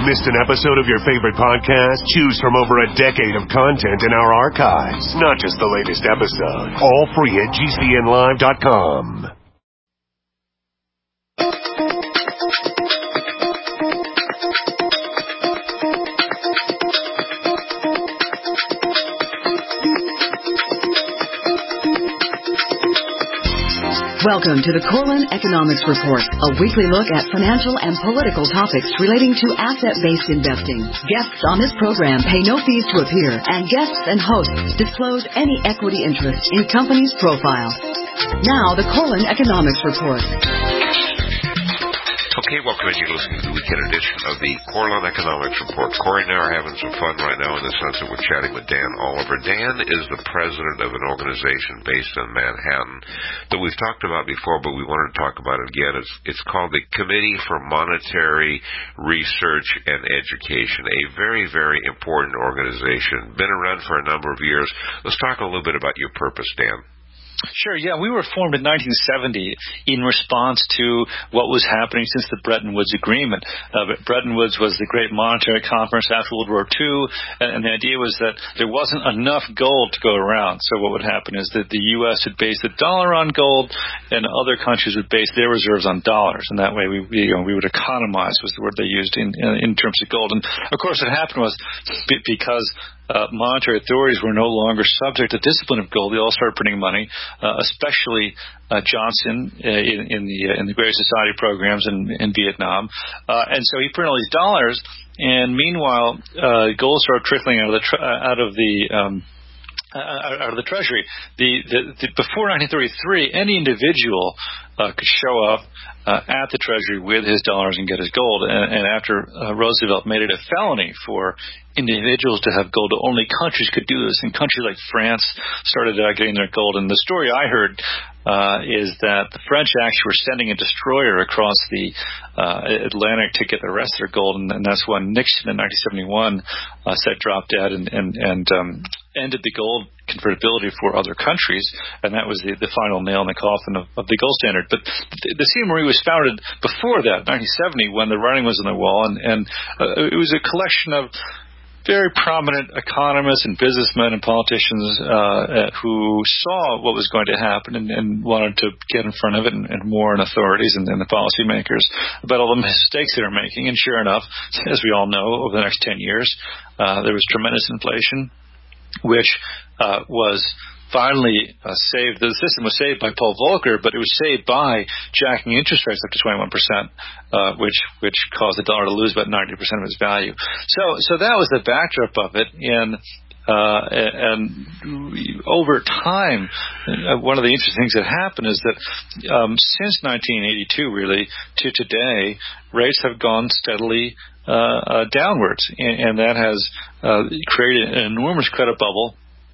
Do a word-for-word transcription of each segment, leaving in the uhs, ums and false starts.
Missed an episode of your favorite podcast? Choose from over a decade of content in our archives, not just the latest episode. All free at G C N live dot com. Welcome to the Corlin Economics Report, a weekly look at financial and political topics relating to asset-based investing. Guests on this program pay no fees to appear, and guests and hosts disclose any equity interest in company's profile. Now, the Corlin Economics Report. Okay, welcome in. You're listening to the weekend edition of the Corlin Economics Report. Corey and I are having some fun right now in the sense that we're chatting with Dan Oliver. Dan is the president of an organization based in Manhattan that we've talked about before, but we wanted to talk about it again. It's, it's called the Committee for Monetary Research and Education, a very, very important organization. Been around for a number of years. Let's talk a little bit about your purpose, Dan. Sure, yeah. We were formed in nineteen seventy in response to what was happening since the Bretton Woods Agreement. Uh, Bretton Woods was the great monetary conference after World War Two, and, and the idea was that there wasn't enough gold to go around. So what would happen is that the U S would base the dollar on gold, and other countries would base their reserves on dollars. And that way we, we, you know, we would economize, was the word they used in, in, in terms of gold. And, of course, what happened was because Uh, monetary authorities were no longer subject to discipline of gold. They all started printing money, uh, especially uh, Johnson uh, in, in the uh, in the Great Society programs in, in Vietnam, uh, and so he printed all these dollars. And meanwhile, uh, gold started trickling out of the tre- out of the um, out of the Treasury. The, the, the before nineteen thirty-three, any individual uh, could show up Uh, at the Treasury with his dollars and get his gold. And, and after uh, Roosevelt made it a felony for individuals to have gold, only countries could do this. And countries like France started uh, getting their gold. And the story I heard uh, is that the French actually were sending a destroyer across the uh, Atlantic to get the rest of their gold. And, and that's when Nixon in nineteen seventy-one uh, said drop dead and, and, and um, ended the gold convertibility for other countries. And that was the, the final nail in the coffin of, of the gold standard. But the, the C M R E was founded before that, nineteen seventy, when the writing was on the wall, and, and uh, it was a collection of very prominent economists and businessmen and politicians uh, who saw what was going to happen and, and wanted to get in front of it, and, and warn authorities and, and the policymakers about all the mistakes they were making. And sure enough, as we all know, over the next ten years, uh, there was tremendous inflation, which uh, was finally uh, saved. The system was saved by Paul Volcker, but it was saved by jacking interest rates up to twenty-one percent, uh, which which caused the dollar to lose about ninety percent of its value. So so that was the backdrop of it. And uh, and over time, uh, one of the interesting things that happened is that um, since nineteen eighty-two, really, to today, rates have gone steadily uh, uh, downwards, and, and that has uh, created an enormous credit bubble.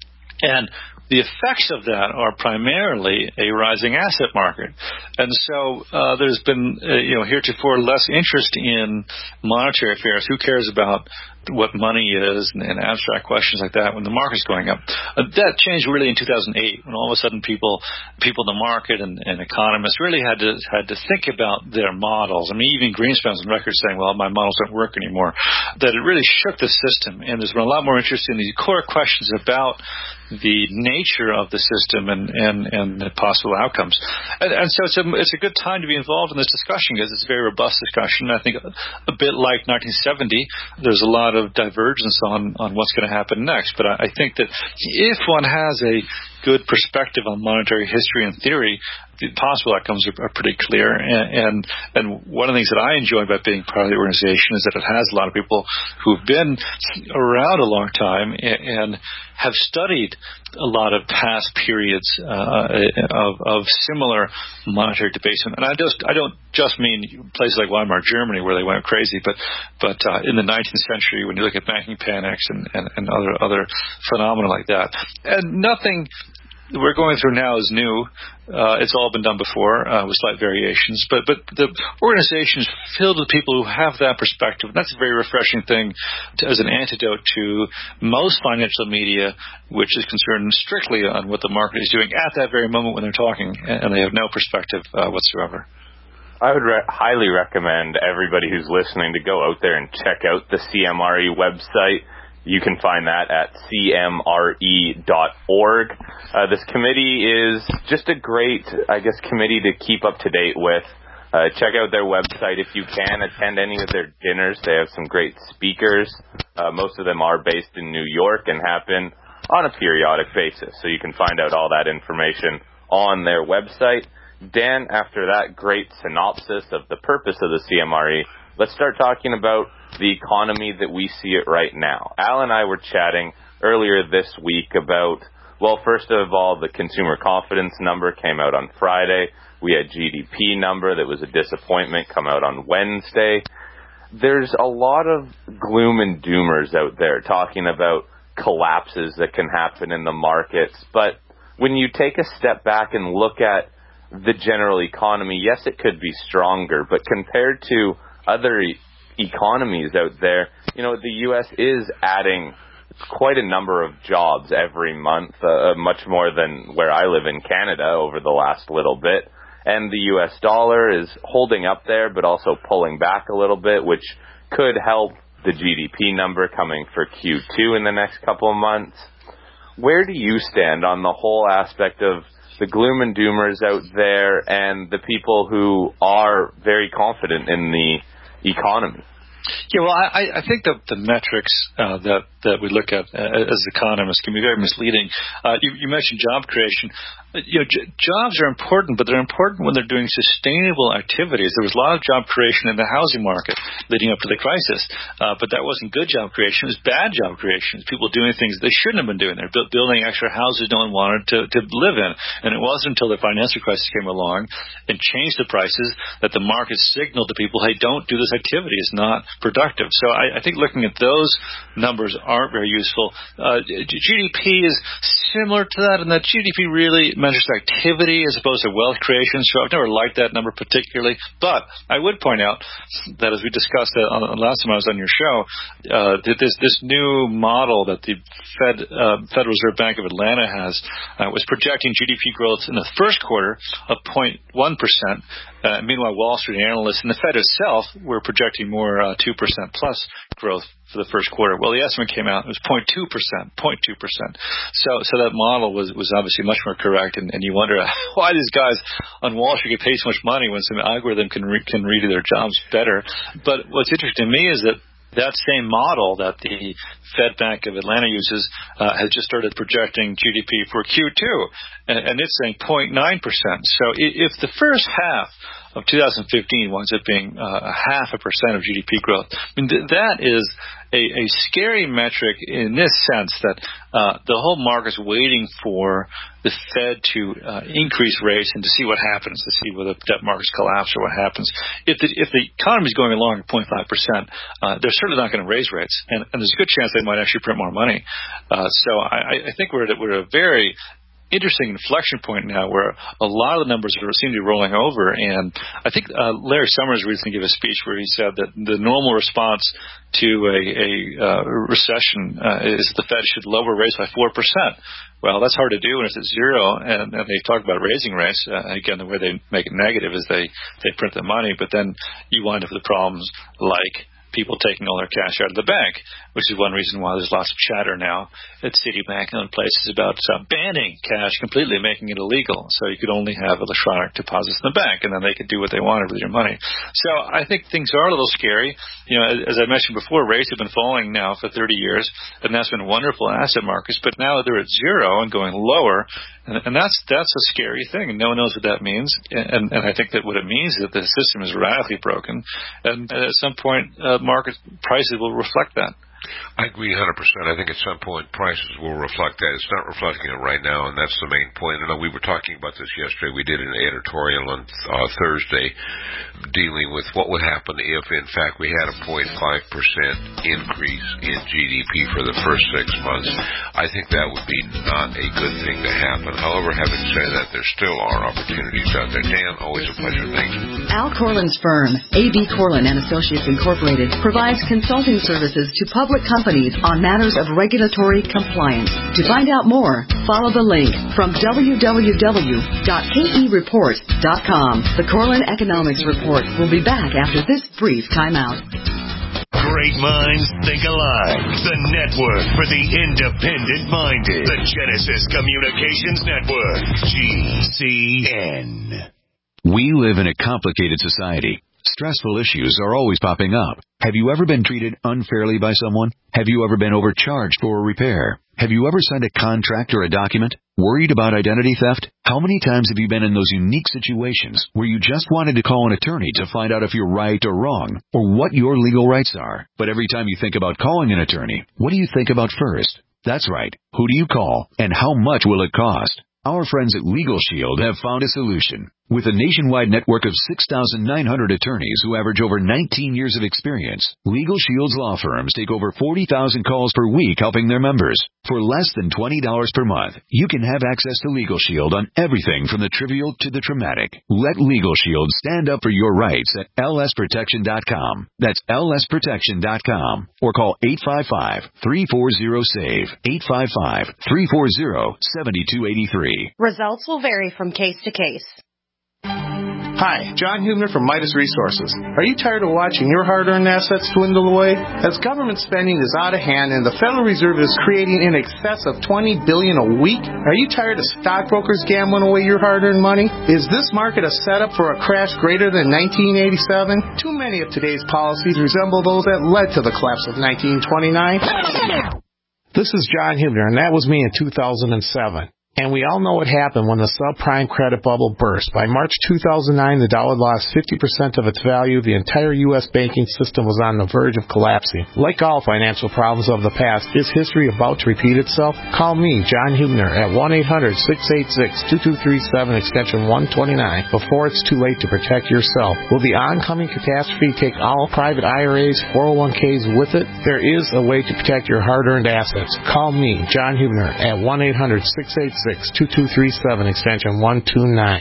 And the effects of that are primarily a rising asset market. And so uh, there's been, uh, you know, heretofore less interest in monetary affairs. Who cares about what money is and, and abstract questions like that when the market's going up? Uh, that changed really in two thousand eight, when all of a sudden people people in the market and, and economists really had to had to think about their models. I mean, even Greenspan's on record saying, well, my models don't work anymore. That it really shook the system, and there's been a lot more interest in these core questions about the nature of the system and, and, and the possible outcomes. And, and so it's a, it's a good time to be involved in this discussion, because it's a very robust discussion. I think a, a bit like nineteen seventy, there's a lot of divergence on, on what's going to happen next. But I, I think that if one has a good perspective on monetary history and theory, the possible outcomes are, are pretty clear. And, and and one of the things that I enjoy about being part of the organization is that it has a lot of people who've been around a long time and, and have studied a lot of past periods uh, of, of similar monetary debasement. And I just I don't just mean places like Weimar Germany, where they went crazy, but but uh, in the nineteenth century, when you look at banking panics and, and, and other other phenomena like that. And nothing we're going through now is new. Uh, it's all been done before uh, with slight variations. But but the organization is filled with people who have that perspective. And that's a very refreshing thing to, as an antidote to most financial media, which is concerned strictly on what the market is doing at that very moment when they're talking, and they have no perspective uh, whatsoever. I would re- highly recommend everybody who's listening to go out there and check out the C M R E website. You can find that at C M R E dot org. Uh, this committee is just a great, I guess, committee to keep up to date with. Uh, check out their website if you can. Attend any of their dinners. They have some great speakers. Uh, most of them are based in New York and happen on a periodic basis. So you can find out all that information on their website. Dan, after that great synopsis of the purpose of the C M R E, let's start talking about the economy that we see it right now. Al and I were chatting earlier this week about, well, first of all, the consumer confidence number came out on Friday. We had G D P number that was a disappointment come out on Wednesday. There's a lot of gloom and doomers out there talking about collapses that can happen in the markets. But when you take a step back and look at the general economy, yes, it could be stronger, but compared to other e- economies out there, you know, the U S is adding quite a number of jobs every month, uh, much more than where I live in Canada over the last little bit. And the U S dollar is holding up there, but also pulling back a little bit, which could help the G D P number coming for Q two in the next couple of months. Where do you stand on the whole aspect of the gloom and doomers out there and the people who are very confident in the economy? Yeah, well, I, I think that the metrics uh, that that we look at uh, as economists can be very misleading. Uh, you, you mentioned job creation. You know, j- jobs are important, but they're important when they're doing sustainable activities. There was a lot of job creation in the housing market leading up to the crisis, uh, but that wasn't good job creation. It was bad job creation. People doing things they shouldn't have been doing. They're bu- building extra houses no one wanted to, to live in. And it wasn't until the financial crisis came along and changed the prices that the market signaled to people, hey, don't do this activity. It's not productive. So I, I think looking at those numbers aren't very useful. Uh, G D P is similar to that, and that G D P really measures activity as opposed to wealth creation. So I've never liked that number particularly. But I would point out that, as we discussed uh, on, last time I was on your show, uh, that this this new model that the Fed uh, Federal Reserve Bank of Atlanta has uh, was projecting G D P growth in the first quarter of zero point one percent. Uh, meanwhile, Wall Street analysts and the Fed itself were projecting more uh, two percent plus growth for the first quarter. Well, the estimate came out, it was zero point two percent, zero point two percent. So so that model was, was obviously much more correct, and, and you wonder why these guys on Wall Street get paid so much money when some algorithm can, re- can read their jobs better. But what's interesting to me is that that same model that the Fed Bank of Atlanta uses uh, has just started projecting G D P for Q two, and, and it's saying zero point nine percent. So if the first half of two thousand fifteen winds up being uh, a half a percent of G D P growth, I mean, th- that is a, a scary metric in this sense that uh, the whole market's waiting for the Fed to uh, increase rates and to see what happens, to see whether debt markets collapse or what happens. If the, if the economy is going along at zero point five percent, uh, they're certainly not going to raise rates, and, and there's a good chance they might actually print more money. Uh, so I, I think we're at, we're at a very interesting inflection point now where a lot of the numbers are, seem to be rolling over. And I think uh, Larry Summers recently gave a speech where he said that the normal response to a, a uh, recession uh, is that the Fed should lower rates by four percent. Well, that's hard to do when it's at zero, and, and they talk about raising rates. Uh, again, the way they make it negative is they, they print the money, but then you wind up with problems like people taking all their cash out of the bank, which is one reason why there's lots of chatter now at Citibank and other places about uh, banning cash completely, making it illegal. So you could only have electronic deposits in the bank, and then they could do what they wanted with your money. So I think things are a little scary. You know, as, as I mentioned before, rates have been falling now for thirty years, and that's been wonderful in asset markets. But now they're at zero and going lower, and, and that's that's a scary thing, and no one knows what that means. And, and I think that what it means is that the system is radically broken, and at some point, uh, market prices will reflect that. I agree one hundred percent. I think at some point prices will reflect that. It's not reflecting it right now, and that's the main point. And we were talking about this yesterday. We did an editorial on uh, Thursday dealing with what would happen if, in fact, we had a zero point five percent increase in G D P for the first six months. I think that would be not a good thing to happen. However, having said that, there still are opportunities out there. Dan, always a pleasure. Thank you. Al Corlin's firm, A B Corlin and Associates Incorporated, provides consulting services to public public companies on matters of regulatory compliance. To find out more, follow the link from w w w dot k e report dot com. The Corlin Economics Report will be back after this brief timeout. Great minds think alike. The network for the independent-minded. The Genesis Communications Network. G C N. We live in a complicated society. Stressful issues are always popping up. Have you ever been treated unfairly by someone? Have you ever been overcharged for a repair? Have you ever signed a contract or a document? Worried about identity theft? How many times have you been in those unique situations where you just wanted to call an attorney to find out if you're right or wrong, or what your legal rights are? But every time you think about calling an attorney, what do you think about first? That's right. Who do you call, and how much will it cost? Our friends at Legal Shield have found a solution. With a nationwide network of six thousand nine hundred attorneys who average over nineteen years of experience, Legal Shield's law firms take over forty thousand calls per week helping their members. For less than twenty dollars per month, you can have access to Legal Shield on everything from the trivial to the traumatic. Let Legal Shield stand up for your rights at L S protection dot com. That's L S protection dot com. Or call eight five five, three four zero, SAVE, eight five five, three four zero, seven two eight three. Results will vary from case to case. Hi, John Hubner from Midas Resources. Are you tired of watching your hard-earned assets dwindle away? As government spending is out of hand and the Federal Reserve is creating in excess of twenty billion dollars a week, are you tired of stockbrokers gambling away your hard-earned money? Is this market a setup for a crash greater than nineteen eighty-seven? Too many of today's policies resemble those that led to the collapse of nineteen twenty-nine. This is John Hubner, and that was me in two thousand seven. And we all know what happened when the subprime credit bubble burst. By March two thousand nine, the dollar lost fifty percent of its value. The entire U S banking system was on the verge of collapsing. Like all financial problems of the past, is history about to repeat itself? Call me, John Hubner, at one eight hundred, six eight six, two two three seven, extension one twenty-nine, before it's too late to protect yourself. Will the oncoming catastrophe take all private I R As, four oh one k's with it? There is a way to protect your hard-earned assets. Call me, John Hubner, at one eight hundred, six eight six, two two three seven, extension one two nine.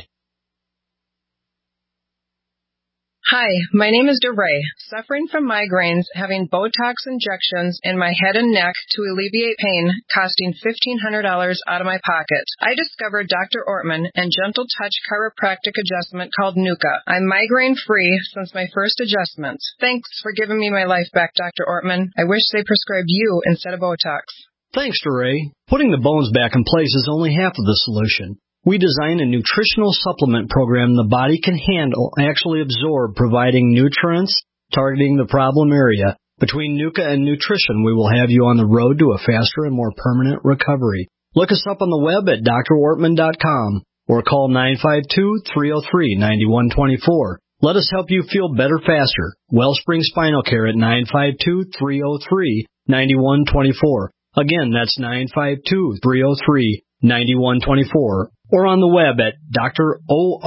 Hi, my name is DeRay. Suffering from migraines, having Botox injections in my head and neck to alleviate pain, costing fifteen hundred dollars out of my pocket. I discovered Doctor Ortman and Gentle Touch chiropractic adjustment called Nuka. I'm migraine-free since my first adjustment. Thanks for giving me my life back, Doctor Ortman. I wish they prescribed you instead of Botox. Thanks, DeRay. Putting the bones back in place is only half of the solution. We designed a nutritional supplement program the body can handle, actually absorb, providing nutrients, targeting the problem area. Between Nuka and nutrition, we will have you on the road to a faster and more permanent recovery. Look us up on the web at D R ortman dot com or call nine five two, three oh three, nine one two four. Let us help you feel better faster. Wellspring Spinal Care at nine five two, three oh three, nine one two four. Again, that's nine five two, three oh three, nine one two four, or on the web at D R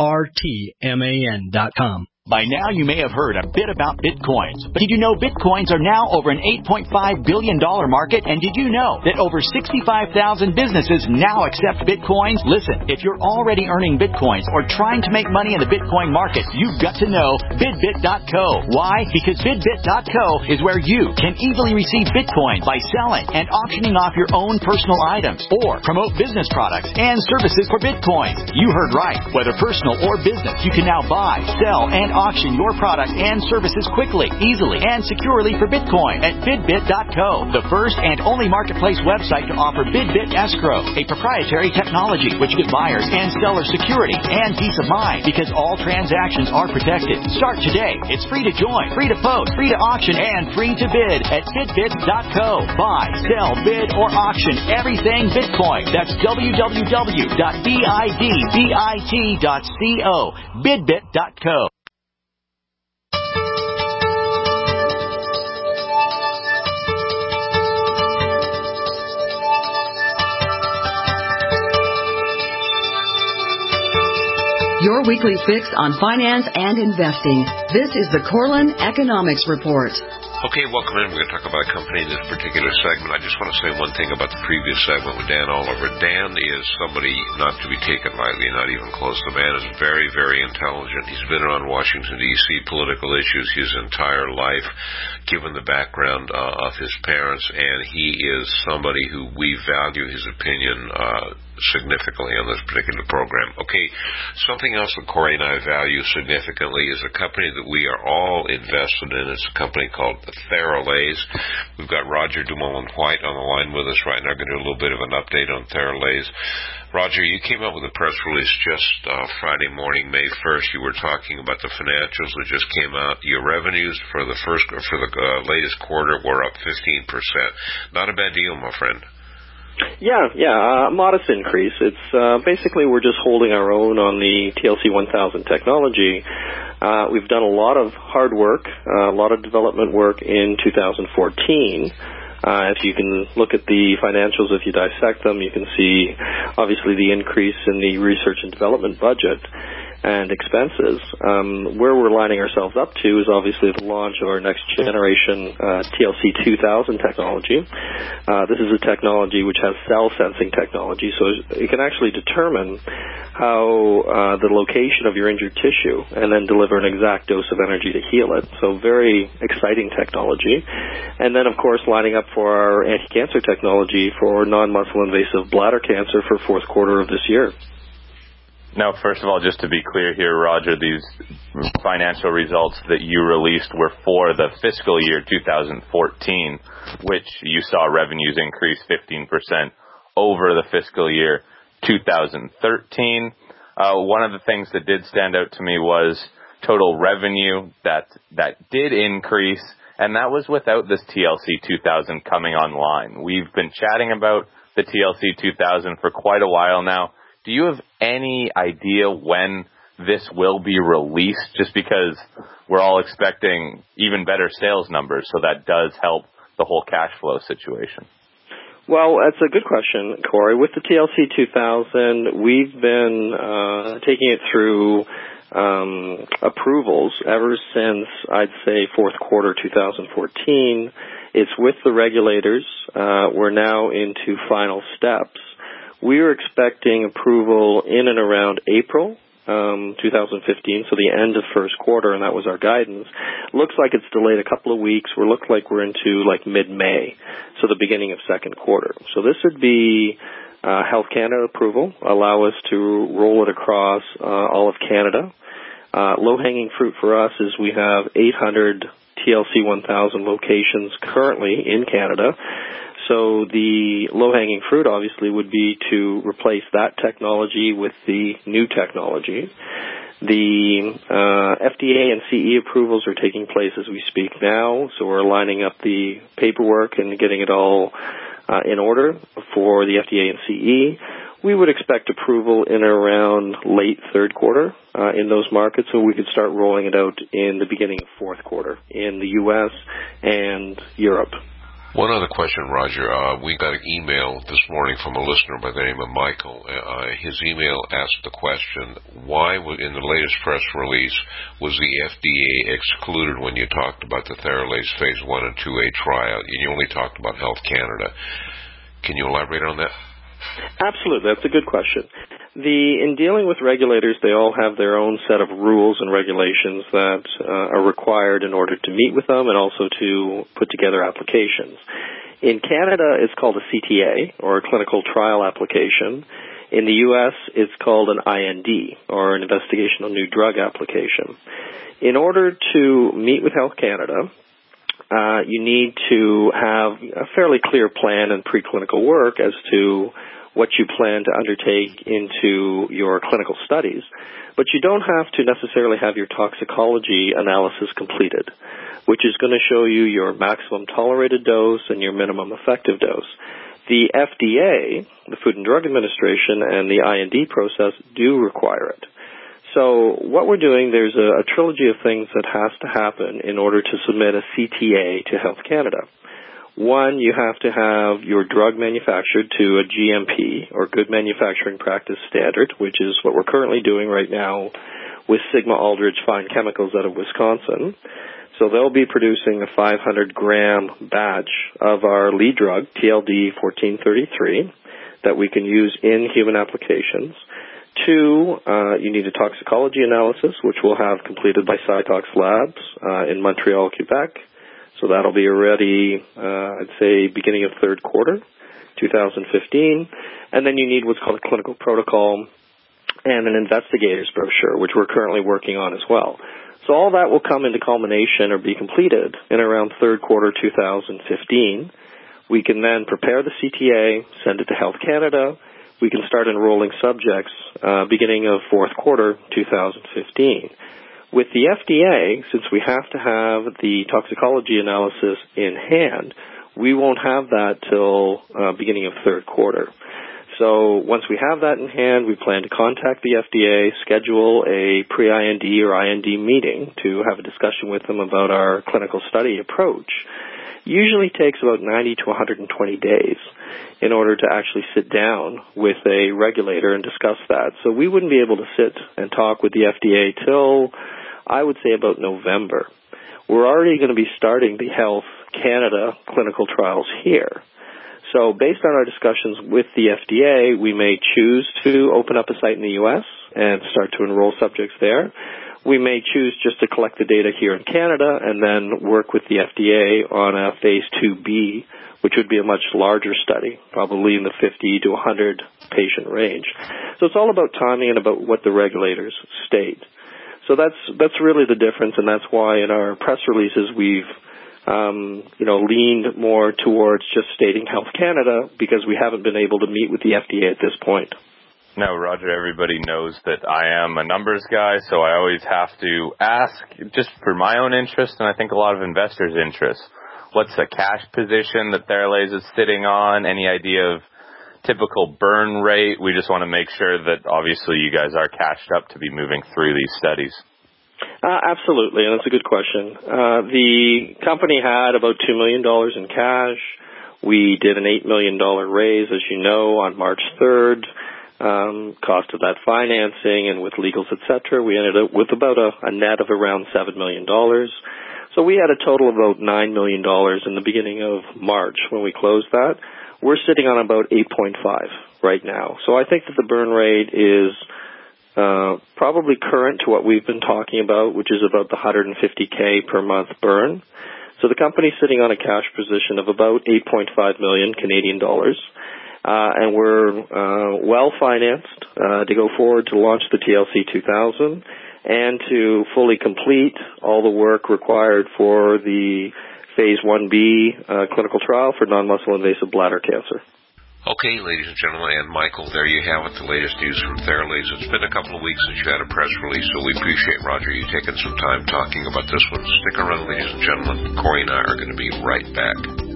ortman dot com. By now, you may have heard a bit about Bitcoins. But did you know Bitcoins are now over an eight point five billion dollars market? And did you know that over sixty-five thousand businesses now accept Bitcoins? Listen, if you're already earning Bitcoins or trying to make money in the Bitcoin market, you've got to know Bidbit dot co. Why? Because Bidbit dot co is where you can easily receive Bitcoin by selling and auctioning off your own personal items or promote business products and services for Bitcoin. You heard right. Whether personal or business, you can now buy, sell, and auction your product and services quickly, easily, and securely for Bitcoin at Bidbit dot co, the first and only marketplace website to offer Bidbit Escrow, a proprietary technology which gives buyers and sellers security and peace of mind because all transactions are protected. Start today. It's free to join, free to post, free to auction, and free to bid at Bidbit dot co. Buy, sell, bid, or auction everything Bitcoin. That's w w w dot bidbit dot co. Bidbit dot co. Your weekly fix on finance and investing. This is the Corlin Economics Report. Okay, welcome in. We're going to talk about a company in this particular segment. I just want to say one thing about the previous segment with Dan Oliver. Dan is somebody not to be taken lightly, not even close. The man is very, very intelligent. He's been around Washington, D C political issues his entire life, given the background uh, of his parents, and he is somebody who we value his opinion uh, significantly on this particular program. Okay, something else that Corey and I value significantly is a company that we are all invested in. It's a company called Theralase. We've got Roger Dumoulin-White on the line with us right now. I'm going to do a little bit of an update on Theralase. Roger, you came out with a press release just uh, Friday morning, May first. You were talking about the financials that just came out. Your revenues for the first for the uh, latest quarter were up fifteen percent. Not a bad deal, my friend. Yeah, yeah, a modest increase. It's uh, basically we're just holding our own on the T L C one thousand technology. Uh, we've done a lot of hard work, uh, a lot of development work in two thousand fourteen. Uh, if you can look at the financials, if you dissect them, you can see obviously the increase in the research and development budget and expenses. Um, where we're lining ourselves up to is obviously the launch of our next generation uh, T L C two thousand technology. Uh, this is a technology which has cell sensing technology, so it can actually determine how uh, the location of your injured tissue and then deliver an exact dose of energy to heal it. So very exciting technology. And then, of course, lining up for our anti-cancer technology for non-muscle invasive bladder cancer for fourth quarter of this year. Now, first of all, just to be clear here, Roger, these financial results that you released were for the fiscal year two thousand fourteen, which you saw revenues increase fifteen percent over the fiscal year two thousand thirteen. Uh, one of the things that did stand out to me was total revenue that that did increase, and that was without this T L C two thousand coming online. We've been chatting about the T L C two thousand for quite a while now. Do you have any idea when this will be released? Just because we're all expecting even better sales numbers, so that does help the whole cash flow situation. Well, that's a good question, Corey. With the T L C two thousand, we've been uh, taking it through um, approvals ever since, I'd say, fourth quarter two thousand fourteen. It's with the regulators. Uh, we're now into final steps. We were expecting approval in and around April um, two thousand fifteen, so the end of first quarter, and that was our guidance. Looks like it's delayed a couple of weeks. We look like we're into like mid-May, so the beginning of second quarter. So this would be uh, Health Canada approval, allow us to roll it across uh, all of Canada. Uh, low-hanging fruit for us is we have eight hundred T L C one thousand locations currently in Canada. So the low-hanging fruit, obviously, would be to replace that technology with the new technology. The uh, F D A and C E approvals are taking place as we speak now, so we're lining up the paperwork and getting it all uh, in order for the F D A and C E. We would expect approval in around late third quarter uh, in those markets, so we could start rolling it out in the beginning of fourth quarter in the U S and Europe. One other question, Roger. Uh, we got an email this morning from a listener by the name of Michael. Uh, his email asked the question, why in the latest press release was the F D A excluded when you talked about the Theralase Phase one and two A tryout, and you only talked about Health Canada? Can you elaborate on that? Absolutely. That's a good question. The, in dealing with regulators, they all have their own set of rules and regulations that uh, are required in order to meet with them and also to put together applications. In Canada, it's called a C T A, or a clinical trial application. In the U S, it's called an I N D, or an investigational new drug application. In order to meet with Health Canada, uh, you need to have a fairly clear plan and preclinical work as to what you plan to undertake into your clinical studies. But you don't have to necessarily have your toxicology analysis completed, which is going to show you your maximum tolerated dose and your minimum effective dose. The F D A, the Food and Drug Administration, and the I N D process do require it. So what we're doing, there's a, a trilogy of things that has to happen in order to submit a C T A to Health Canada. One, you have to have your drug manufactured to a G M P, or Good Manufacturing Practice Standard, which is what we're currently doing right now with Sigma Aldrich Fine Chemicals out of Wisconsin. So they'll be producing a five hundred gram batch of our lead drug, T L D fourteen thirty-three, that we can use in human applications. Two, uh, you need a toxicology analysis, which we'll have completed by Cytox Labs uh, in Montreal, Quebec. So that'll be ready, uh, I'd say, beginning of third quarter, two thousand fifteen. And then you need what's called a clinical protocol and an investigator's brochure, which we're currently working on as well. So all that will come into culmination or be completed in around third quarter two thousand fifteen. We can then prepare the C T A, send it to Health Canada. We can start enrolling subjects uh, beginning of fourth quarter two thousand fifteen. With the F D A, since we have to have the toxicology analysis in hand, we won't have that till uh, beginning of third quarter. So once we have that in hand, we plan to contact the F D A, schedule a pre-I N D or I N D meeting to have a discussion with them about our clinical study approach. Usually takes about ninety to one hundred twenty days in order to actually sit down with a regulator and discuss that. So we wouldn't be able to sit and talk with the F D A till, I would say, about November. We're already going to be starting the Health Canada clinical trials here. So based on our discussions with the F D A, we may choose to open up a site in the U S and start to enroll subjects there. We may choose just to collect the data here in Canada and then work with the F D A on a phase two B, which would be a much larger study, probably in the fifty to one hundred patient range. So it's all about timing and about what the regulators state. So that's that's really the difference, and that's why in our press releases we've Um, you know, leaned more towards just stating Health Canada because we haven't been able to meet with the F D A at this point. Now, Roger, everybody knows that I am a numbers guy, so I always have to ask, just for my own interest, and I think a lot of investors' interest, what's the cash position that Theralase is sitting on? Any idea of typical burn rate? We just want to make sure that, obviously, you guys are cashed up to be moving through these studies. Uh, absolutely, and that's a good question. Uh, the company had about two million dollars in cash. We did an eight million dollars raise, as you know, on March third. Um, cost of that financing and with legals, et cetera, we ended up with about a, a net of around seven million dollars. So we had a total of about nine million dollars in the beginning of March when we closed that. We're sitting on about eight point five right now. So I think that the burn rate is Uh, probably current to what we've been talking about, which is about the one hundred fifty thousand per month burn. So the company's sitting on a cash position of about eight point five million Canadian dollars, uh, and we're uh, well financed uh, to go forward to launch the T L C two thousand and to fully complete all the work required for the phase one B uh, clinical trial for non-muscle invasive bladder cancer. Okay, ladies and gentlemen, and Michael, there you have it, the latest news from Theralase. It's been a couple of weeks since you had a press release, so we appreciate, Roger, you taking some time talking about this one. Stick around, ladies and gentlemen. Corey and I are going to be right back.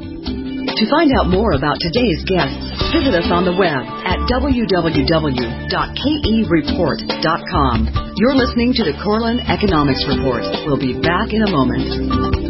To find out more about today's guests, visit us on the web at w w w dot k e report dot com. You're listening to the Corlin Economics Report. We'll be back in a moment.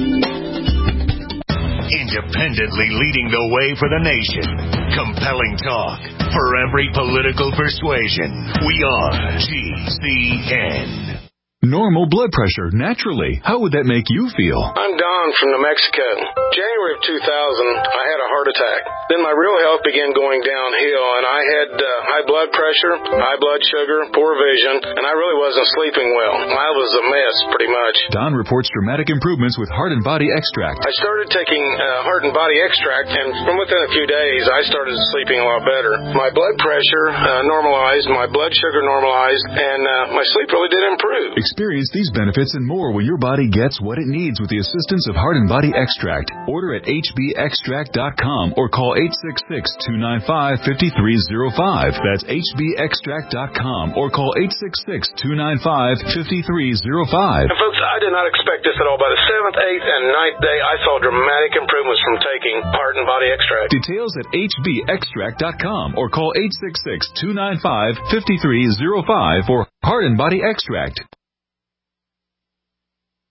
Independently leading the way for the nation. Compelling talk for every political persuasion. We are G C N. Normal blood pressure, naturally. How would that make you feel? I'm Don from New Mexico. January of two thousand, I had a heart attack. Then my real health began going downhill, and I had uh, high blood pressure, high blood sugar, poor vision, and I really wasn't sleeping well. I was a mess, pretty much. Don reports dramatic improvements with Heart and Body Extract. I started taking uh, Heart and Body Extract, and from within a few days, I started sleeping a lot better. My blood pressure uh, normalized, my blood sugar normalized, and uh, my sleep really did improve. Experience these benefits and more when your body gets what it needs with the assistance of Heart and Body Extract. Order at h b extract dot com or call eight six six, two nine five, five three zero five. That's h b extract dot com or call eight six six, two nine five, five three zero five. And folks, I did not expect this at all. By the seventh, eighth, and ninth day, I saw dramatic improvements from taking Heart and Body Extract. Details at h b extract dot com or call eight six six, two nine five, five three zero five for Heart and Body Extract.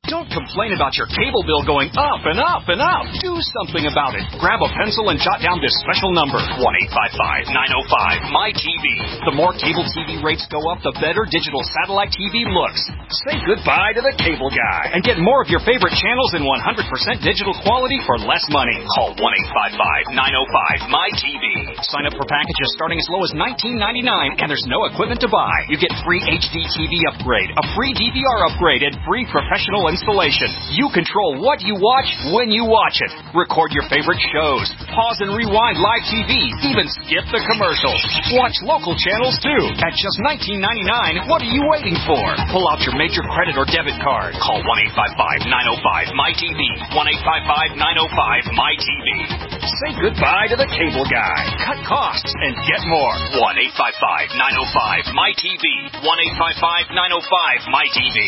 Don't complain about your cable bill going up and up and up. Do something about it. Grab a pencil and jot down this special number, one eight five five, nine oh five, M Y T V. The more cable T V rates go up, the better digital satellite T V looks. Say goodbye to the cable guy and get more of your favorite channels in one hundred percent digital quality for less money. Call one eight five five, nine oh five, M Y T V. Sign up for packages starting as low as nineteen ninety-nine, and there's no equipment to buy. You get free H D T V upgrade, a free D V R upgrade, and free professional installation. You control what you watch when you watch it. Record your favorite shows. Pause and rewind live T V. Even skip the commercials. Watch local channels too. At just nineteen ninety-nine, what are you waiting for? Pull out your major credit or debit card. Call one eight five five, nine oh five, M Y T V. one eight five five, nine oh five, M Y T V. Say goodbye to the cable guy. Cut costs and get more. one eight five five, nine oh five, M Y T V. one eight five five, nine oh five, M Y T V.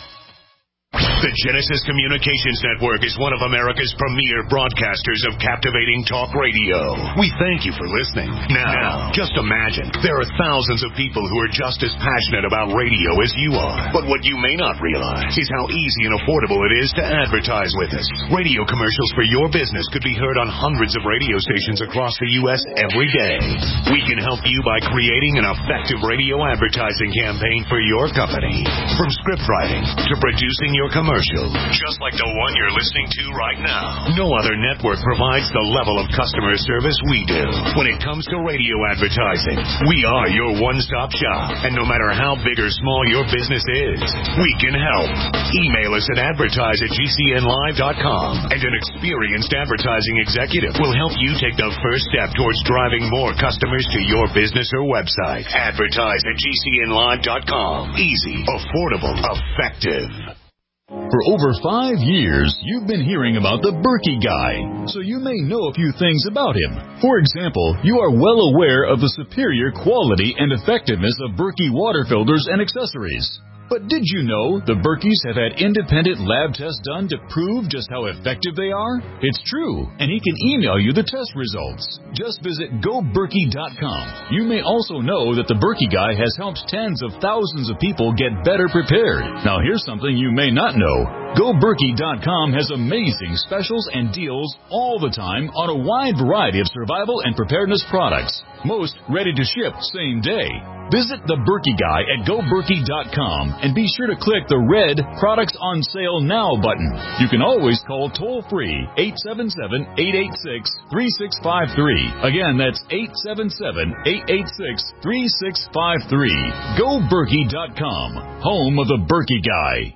The Genesis Communications Network is one of America's premier broadcasters of captivating talk radio. We thank you for listening. Now, just imagine, there are thousands of people who are just as passionate about radio as you are. But what you may not realize is how easy and affordable it is to advertise with us. Radio commercials for your business could be heard on hundreds of radio stations across the U S every day. We can help you by creating an effective radio advertising campaign for your company. From script writing to producing your commercial. Commercial, just like the one you're listening to right now. No other network provides the level of customer service we do. When it comes to radio advertising, we are your one-stop shop. And no matter how big or small your business is, we can help. Email us at advertise at G C N live dot com, and an experienced advertising executive will help you take the first step towards driving more customers to your business or website. Advertise at G C N live dot com. Easy, affordable, effective. For over five years, you've been hearing about the Berkey Guy, so you may know a few things about him. For example, you are well aware of the superior quality and effectiveness of Berkey water filters and accessories. But did you know the Berkeys have had independent lab tests done to prove just how effective they are? It's true, and he can email you the test results. Just visit go berkey dot com. You may also know that the Berkey Guy has helped tens of thousands of people get better prepared. Now here's something you may not know. go berkey dot com has amazing specials and deals all the time on a wide variety of survival and preparedness products. Most ready to ship same day. Visit the Berkey Guy at go berkey dot com and be sure to click the red Products on Sale Now button. You can always call toll-free eight seven seven, eight eight six, three six five three. Again, that's eight seven seven, eight eight six, three six five three. go berkey dot com, home of the Berkey Guy.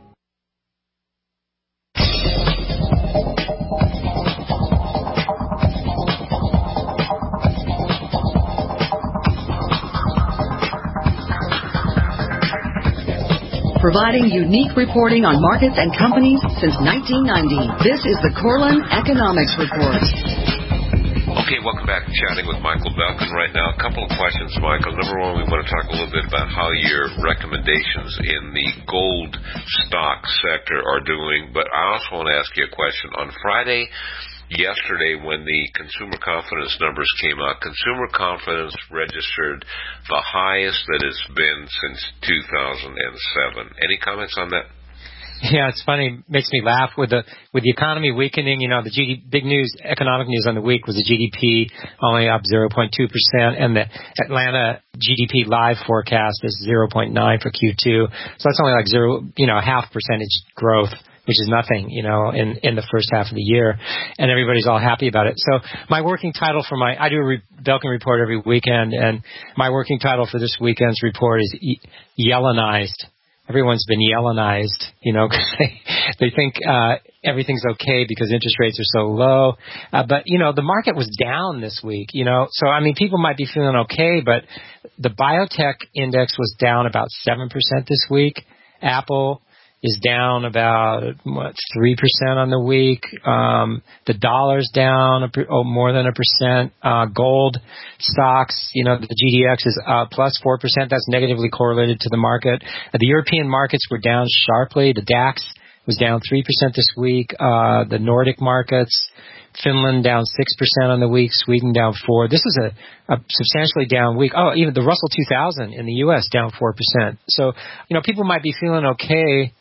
Providing unique reporting on markets and companies since nineteen ninety. This is the Corlin Economics Report. Okay, welcome back to Chatting with Michael Belkin. Right now, a couple of questions, Michael. Number one, we want to talk a little bit about how your recommendations in the gold stock sector are doing, but I also want to ask you a question. On Friday, yesterday, when the consumer confidence numbers came out, consumer confidence registered the highest that it's been since two thousand seven. Any comments on that? Yeah, it's funny. It makes me laugh with the with the economy weakening. You know, the G D P, big news, economic news on the week was the G D P only up zero point two percent, and the Atlanta G D P live forecast is zero point nine for Q two. So that's only like zero, you know, a half percentage growth, which is nothing, you know, in, in the first half of the year, and everybody's all happy about it. So my working title for my, I do a re, Belkin report every weekend, and my working title for this weekend's report is Yellenized. Everyone's been Yellenized, you know, because they, they think uh, everything's okay because interest rates are so low. Uh, but, you know, the market was down this week, you know. So, I mean, people might be feeling okay, but the biotech index was down about seven percent this week. Apple is down about, what, three percent on the week. Um, the dollar's down a, oh, more than a percent. Uh, gold stocks, you know, the G D X is uh, plus four percent. That's negatively correlated to the market. Uh, the European markets were down sharply. The DAX was down three percent this week. Uh, the Nordic markets, Finland down six percent on the week, Sweden down four. This is a, a substantially down week. Oh, even the Russell two thousand in the U S down four percent. So, you know, people might be feeling okay.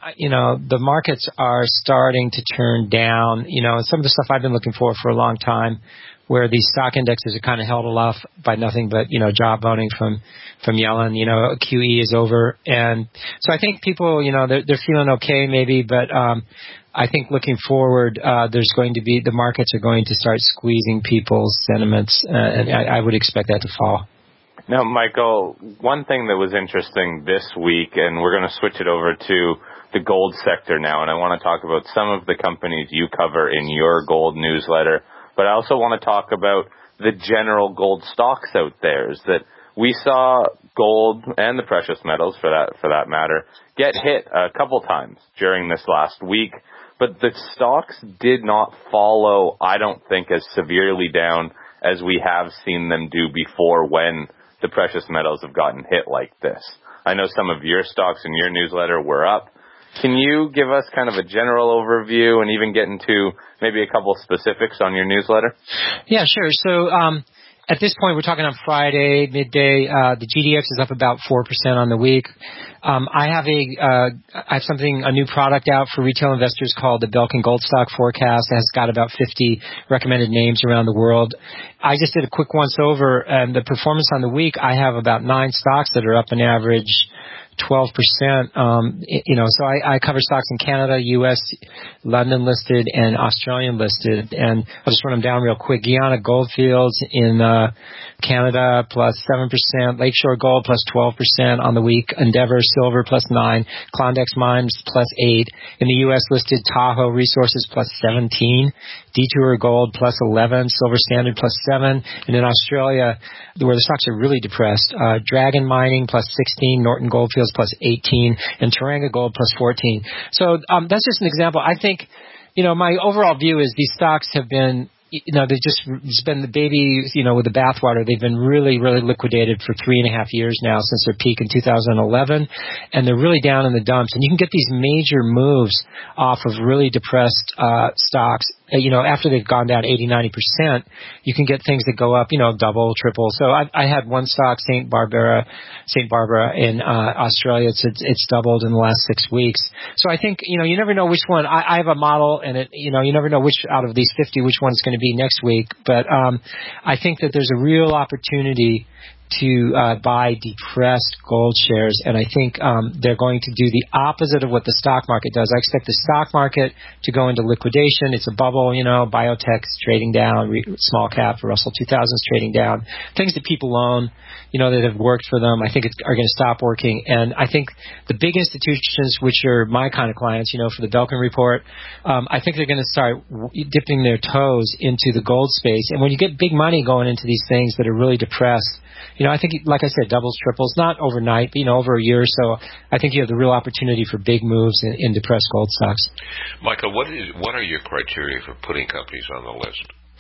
you know, the markets are starting to turn down, you know, some of the stuff I've been looking for for a long time, where these stock indexes are kind of held aloft by nothing but, you know, job voting from, from Yellen, you know, Q E is over. And so I think people, you know, they're, they're feeling okay maybe, but, um, I think looking forward, uh, there's going to be, the markets are going to start squeezing people's sentiments, uh, and I, I would expect that to fall. Now, Michael, one thing that was interesting this week, and we're going to switch it over to the gold sector now, and I want to talk about some of the companies you cover in your gold newsletter, but I also want to talk about the general gold stocks out there. Is that we saw gold and the precious metals, for that for that matter, get hit a couple times during this last week. But the stocks did not follow, I don't think, as severely down as we have seen them do before when the precious metals have gotten hit like this. I know some of your stocks in your newsletter were up. Can you give us kind of a general overview and even get into maybe a couple specifics on your newsletter? Yeah, sure. So, um, at this point, we're talking on Friday, midday. Uh, the G D X is up about four percent on the week. Um, I have a, uh, I have something, a new product out for retail investors called the Belkin Gold Stock Forecast. It has got about fifty recommended names around the world. I just did a quick once over, and the performance on the week, I have about nine stocks that are up an average twelve percent. Um, you know, so I, I cover stocks in Canada, U S, London listed, and Australian listed. And I'll just run them down real quick. Guyana Goldfields in uh, Canada plus seven percent. Lakeshore Gold plus twelve percent on the week. Endeavor Silver plus nine. Klondex Mines plus eight. In the U S listed, Tahoe Resources plus seventeen. Detour Gold plus eleven. Silver Standard plus seven. And in Australia, where the stocks are really depressed, uh, Dragon Mining plus sixteen. Norton Goldfields plus eighteen, and Teranga Gold plus fourteen. So um, that's just an example. I think, you know, my overall view is these stocks have been, you know, they've just, it's been the baby, you know, with the bathwater. They've been really, really liquidated for three and a half years now since their peak in two thousand eleven, and they're really down in the dumps. And you can get these major moves off of really depressed uh, stocks. You know, after they've gone down eighty, ninety percent, you can get things that go up, you know, double, triple. So I, I had one stock, Saint Barbara, Saint Barbara in uh, Australia. It's, it's it's doubled in the last six weeks. So I think, you know, you never know which one. I, I have a model, and it, you know, you never know which out of these fifty, which one's going to be next week. But um, I think that there's a real opportunity to uh, buy depressed gold shares, and I think um, they're going to do the opposite of what the stock market does. I expect the stock market to go into liquidation. It's a bubble, you know, biotech's trading down, re- small cap, Russell two thousand's trading down, things that people own, you know, that have worked for them, I think it's, are going to stop working. And I think the big institutions, which are my kind of clients, you know, for the Belkin report, um, I think they're going to start dipping their toes into the gold space. And when you get big money going into these things that are really depressed, you know, I think, like I said, doubles, triples, not overnight, but, you know, over a year or so, I think you have the real opportunity for big moves in, in depressed gold stocks. Michael, what is what are your criteria for putting companies on the list?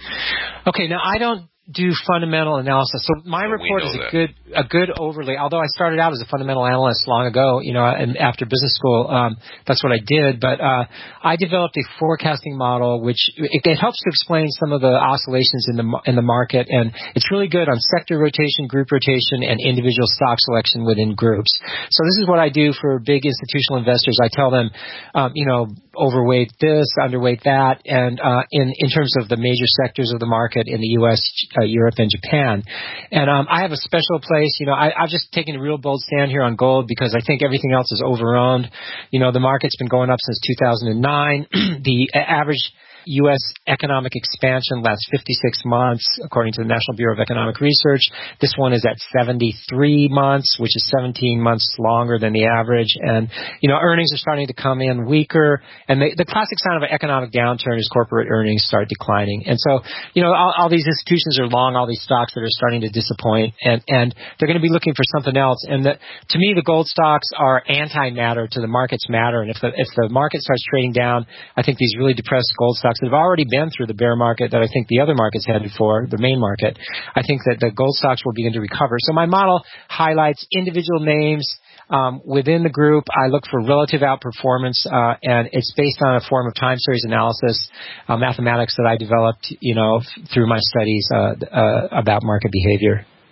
Okay, now I don't do fundamental analysis. So my and report is a that. good a good overlay. Although I started out as a fundamental analyst long ago, you know, and after business school, um, that's what I did. But uh, I developed a forecasting model, which it, it helps to explain some of the oscillations in the in the market, and it's really good on sector rotation, group rotation, and individual stock selection within groups. So this is what I do for big institutional investors. I tell them, um, you know, overweight this, underweight that, and uh, in in terms of the major sectors of the market in the U S, Uh, Europe, and Japan. And um, I have a special place. You know, I, I've just taken a real bold stand here on gold because I think everything else is overowned. You know, the market's been going up since two thousand nine. The average U S economic expansion lasts fifty-six months, according to the National Bureau of Economic Research. This one is at seventy-three months, which is seventeen months longer than the average. And, you know, earnings are starting to come in weaker. And they, the classic sign of an economic downturn is corporate earnings start declining. And so, you know, all, all these institutions are long, all these stocks that are starting to disappoint, and, and they're going to be looking for something else. And the, to me, the gold stocks are anti-matter to the market's matter. And if the, if the market starts trading down, I think these really depressed gold stocks that have already been through the bear market that I think the other market's headed for, the main market, I think that the gold stocks will begin to recover. So my model highlights individual names um, within the group. I look for relative outperformance, uh, and it's based on a form of time series analysis, uh, mathematics that I developed, you know, f- through my studies uh, uh, about market behavior.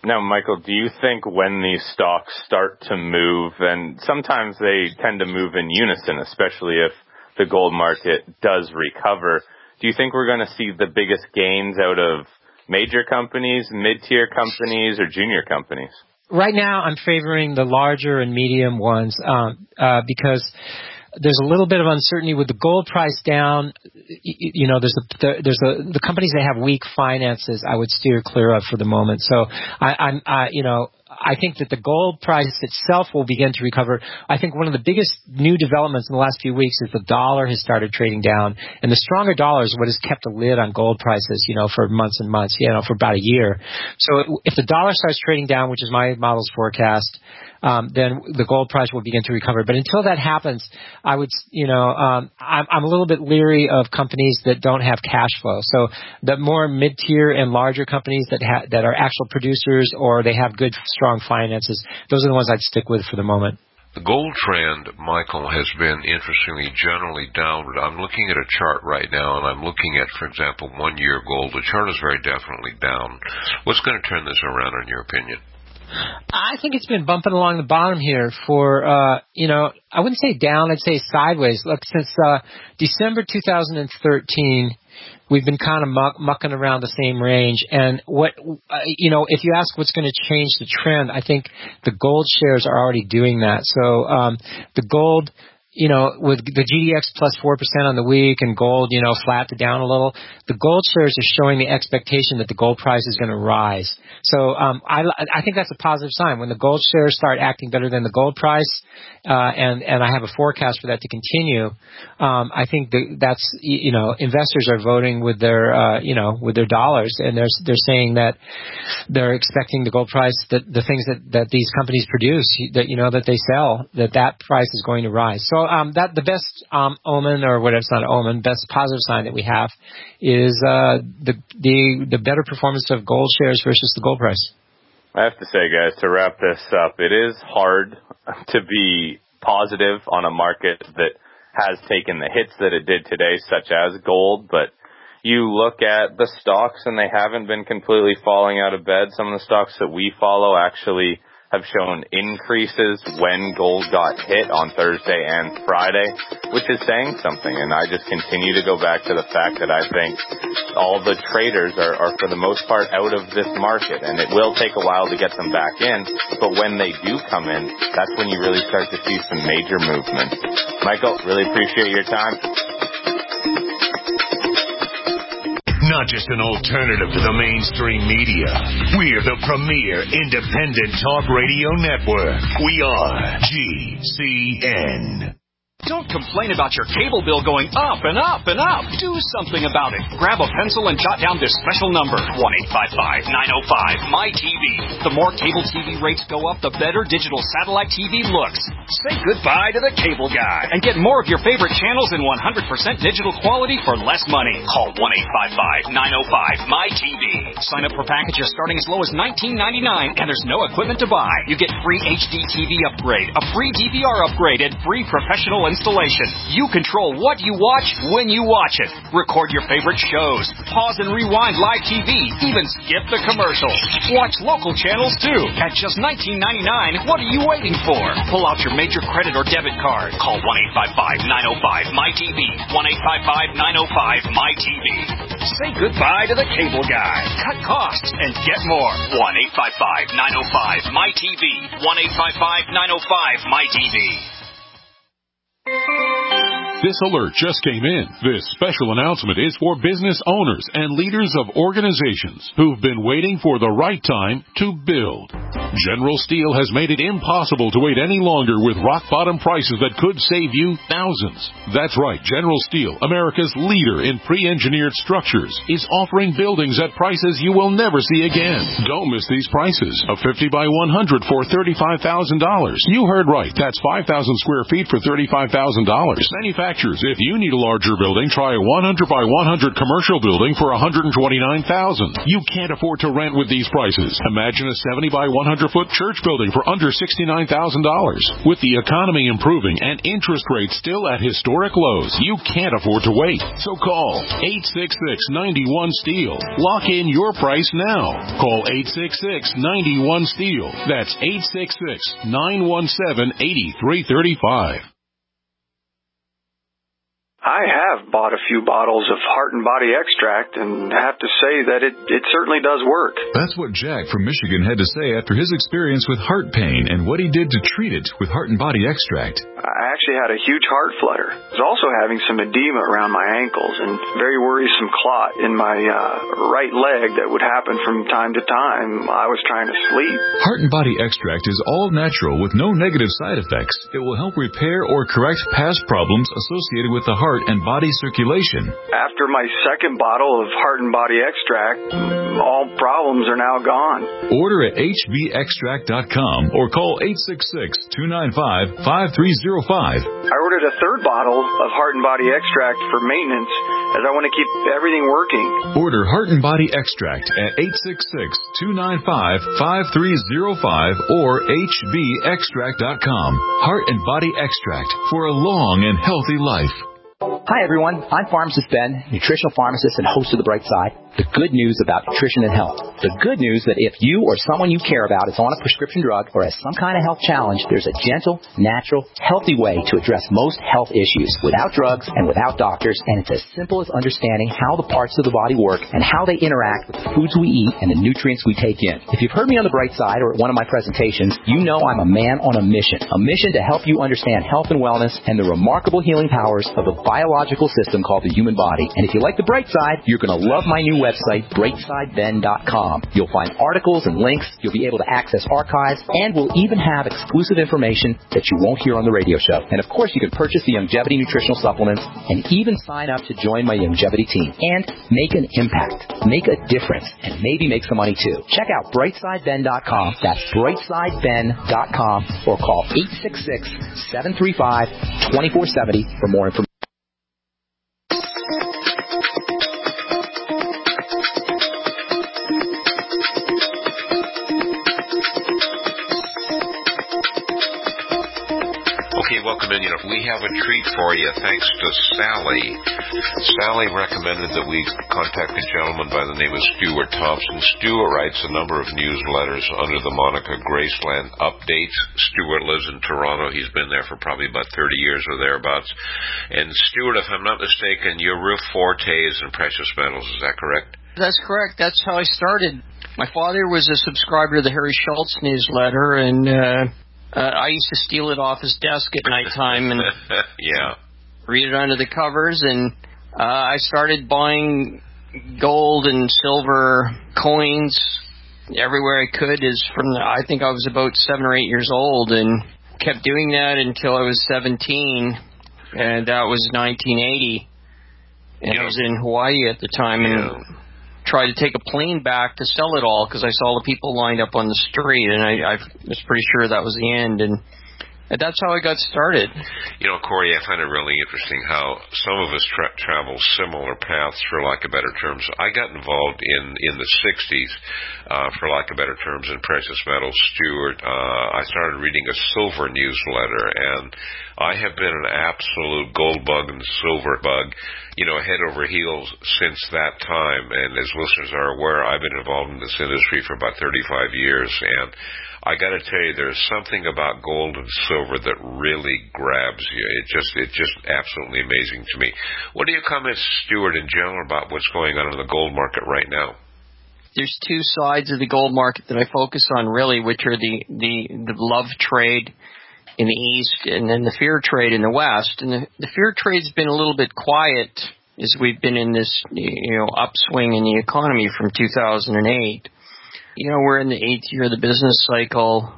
Now, Michael, do you think when these stocks start to move, and sometimes they tend to move in unison, especially if the gold market does recover, do you think we're going to see the biggest gains out of major companies, mid-tier companies, or junior companies? Right now, I'm favoring the larger and medium ones um, uh, because there's a little bit of uncertainty with the gold price down. You, you know, there's a, there's a, the companies that have weak finances I would steer clear of for the moment. So I, I'm, I, you know, I think that the gold price itself will begin to recover. I think one of the biggest new developments in the last few weeks is the dollar has started trading down, and the stronger dollar is what has kept a lid on gold prices, you know, for months and months, you know, for about a year. So if the dollar starts trading down, which is my model's forecast, Um, then the gold price will begin to recover. But until that happens, I would, you know, um, I'm, I'm a little bit leery of companies that don't have cash flow. So the more mid-tier and larger companies that ha- that are actual producers or they have good, strong finances, those are the ones I'd stick with for the moment. The gold trend, Michael, has been interestingly generally downward. I'm looking at a chart right now, and I'm looking at, for example, one-year gold. The chart is very definitely down. What's going to turn this around, in your opinion? I think it's been bumping along the bottom here for, uh, you know, I wouldn't say down, I'd say sideways. Look, since uh, December two thousand thirteen, we've been kind of muck, mucking around the same range. And what, uh, you know, if you ask what's going to change the trend, I think the gold shares are already doing that. So um, the gold, you know, with the G D X plus four percent on the week and gold, you know, flat to down a little, the gold shares are showing the expectation that the gold price is going to rise. So um, I, I think that's a positive sign. When the gold shares start acting better than the gold price, uh, and, and I have a forecast for that to continue, um, I think that that's, you know, investors are voting with their, uh, you know, with their dollars, and they're, they're saying that they're expecting the gold price, that the things that, that these companies produce, that, you know, that they sell, that that price is going to rise. So um, that the best um, omen, or whatever, it's not an omen, best positive sign that we have is uh, the, the, the better performance of gold shares versus the gold price. I have to say, guys, to wrap this up, it is hard to be positive on a market that has taken the hits that it did today, such as gold, but you look at the stocks and they haven't been completely falling out of bed. Some of the stocks that we follow actually have shown increases when gold got hit on Thursday and Friday, which is saying something. And I just continue to go back to the fact that I think all the traders are, are for the most part out of this market, and it will take a while to get them back in. But when they do come in, that's when you really start to see some major movement. Michael, really appreciate your time. Not just an alternative to the mainstream media. We're the premier independent talk radio network. We are G C N. Don't complain about your cable bill going up and up and up. Do something about it. Grab a pencil and jot down this special number, one eight five five, nine oh five, M Y T V. The more cable T V rates go up, the better digital satellite T V looks. Say goodbye to the cable guy and get more of your favorite channels in one hundred percent digital quality for less money. Call one eight five five, nine oh five, M Y T V. Sign up for packages starting as low as nineteen ninety-nine, and there's no equipment to buy. You get free H D T V upgrade, a free D V R upgrade, and free professional installation. You control what you watch when you watch it. Record your favorite shows. Pause and rewind live T V. Even skip the commercials. Watch local channels too. At just nineteen ninety-nine, what are you waiting for? Pull out your major credit or debit card. Call one eight five five, nine oh five, M Y T V. one eight five five, nine oh five, M Y T V. Say goodbye to the cable guy. Cut costs and get more. one eight five five, nine oh five, M Y T V. one eight five five, nine oh five, M Y T V. This alert just came in. This special announcement is for business owners and leaders of organizations who've been waiting for the right time to build. General Steel has made it impossible to wait any longer with rock-bottom prices that could save you thousands. That's right, General Steel, America's leader in pre-engineered structures, is offering buildings at prices you will never see again. Don't miss these prices. A fifty by one hundred for thirty-five thousand dollars. You heard right. That's five thousand square feet for thirty-five thousand dollars. Manufacturers, if you need a larger building, try a one hundred by one hundred commercial building for one hundred twenty-nine thousand dollars. You can't afford to rent with these prices. Imagine a seventy by one hundred acre-foot church building for under sixty-nine thousand dollars. With the economy improving and interest rates still at historic lows, you can't afford to wait. So call eight six six, nine one, STEEL. Lock in your price now. Call eight six six, nine one, STEEL. That's eight six six, nine one seven, eight three three five. I have bought a few bottles of Heart and Body Extract and have to say that it, it certainly does work. That's what Jack from Michigan had to say after his experience with heart pain and what he did to treat it with Heart and Body Extract. I actually had a huge heart flutter. I was also having some edema around my ankles and very worrisome clot in my uh, right leg that would happen from time to time while I was trying to sleep. Heart and Body Extract is all natural with no negative side effects. It will help repair or correct past problems associated with the heart and body circulation. After my second bottle of Heart and Body Extract, all problems are now gone. Order at H B extract dot com or call eight six six, two nine five, five three zero five. I ordered a third bottle of Heart and Body Extract for maintenance as I want to keep everything working. Order Heart and Body Extract at eight six six, two nine five, five three zero five or H B extract dot com. Heart and Body Extract for a long and healthy life. Hi, everyone. I'm Pharmacist Ben, nutritional pharmacist and host of The Bright Side. The good news about nutrition and health. The good news that if you or someone you care about is on a prescription drug or has some kind of health challenge, there's a gentle, natural, healthy way to address most health issues without drugs and without doctors, and it's as simple as understanding how the parts of the body work and how they interact with the foods we eat and the nutrients we take in. If you've heard me on The Bright Side or at one of my presentations, you know I'm a man on a mission. A mission to help you understand health and wellness and the remarkable healing powers of the biological system called the human body. And if you like The Bright Side, you're going to love my new website, bright side ben dot com. You'll find articles and links, you'll be able to access archives, and we'll even have exclusive information that you won't hear on the radio show. And of course, you can purchase the Youngevity nutritional supplements and even sign up to join my Youngevity team and make an impact, make a difference, and maybe make some money too. Check out bright side ben dot com. That's bright side ben dot com or call eight six six, seven three five, two four seven zero for more information. Welcome in. You know, we have a treat for you thanks to Sally. Sally recommended that we contact a gentleman by the name of Stuart Thompson. Stuart writes a number of newsletters under the moniker Graceland Updates. Stuart lives in Toronto. He's been there for probably about thirty years or thereabouts. And Stuart, if I'm not mistaken, your real forte is in precious metals. Is that correct? That's correct. That's how I started. My father was a subscriber to the Harry Schultz newsletter, and uh, uh, I used to steal it off his desk at nighttime and yeah. read it under the covers. And uh, I started buying gold and silver coins everywhere I could. Is from the, I think I was about seven or eight years old, and kept doing that until I was seventeen, and that was nineteen eighty. And yeah. I was in Hawaii at the time, and yeah. tried to take a plane back to sell it all because I saw the people lined up on the street, and I, I was pretty sure that was the end. And that's how I got started. You know, Corey, I find it really interesting how some of us tra- travel similar paths, for lack of better terms. I got involved in, in the sixties, uh, for lack of better terms, in precious metals. Stuart, uh, I started reading a silver newsletter, and I have been an absolute gold bug and silver bug, you know, head over heels since that time. And as listeners are aware, I've been involved in this industry for about thirty-five years, and I got to tell you, there's something about gold and silver that really grabs you. It just, it's just absolutely amazing to me. What do you comment, Stuart, in general about what's going on in the gold market right now? There's two sides of the gold market that I focus on, really, which are the, the, the love trade in the East and then the fear trade in the West. And the, the fear trade's been a little bit quiet as we've been in this, you know, upswing in the economy from two thousand eight. You know, we're in the eighth year of the business cycle.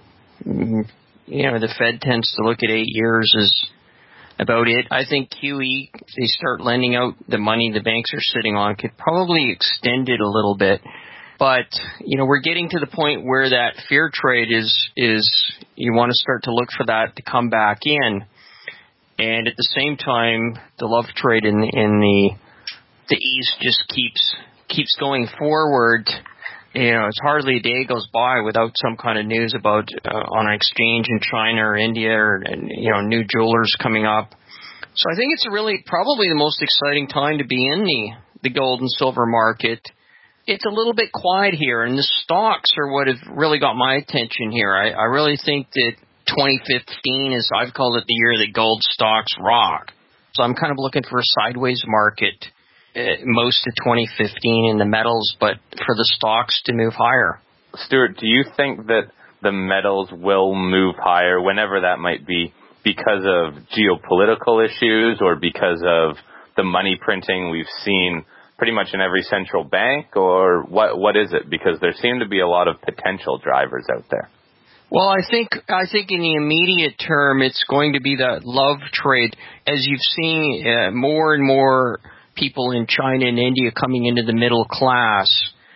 You know, the Fed tends to look at eight years as about it. I think Q E, if they start lending out the money the banks are sitting on, could probably extend it a little bit. But, you know, we're getting to the point where that fear trade is, is you want to start to look for that to come back in. And at the same time, the love trade in, in the, the East just keeps, keeps going forward. you know, it's hardly a day goes by without some kind of news about uh, on an exchange in China or India or, and, you know, new jewelers coming up. So I think it's really probably the most exciting time to be in the, the gold and silver market. It's a little bit quiet here, and the stocks are what have really got my attention here. I, I really think that twenty fifteen is, I've called it the year that gold stocks rock. So I'm kind of looking for a sideways market uh, most of twenty fifteen in the metals, but for the stocks to move higher. Stuart, do you think that the metals will move higher, whenever that might be, because of geopolitical issues or because of the money printing we've seen pretty much in every central bank, or what? What is it? Because there seem to be a lot of potential drivers out there. Well, I think I think in the immediate term, it's going to be that love trade. As you've seen, uh, more and more people in China and India coming into the middle class.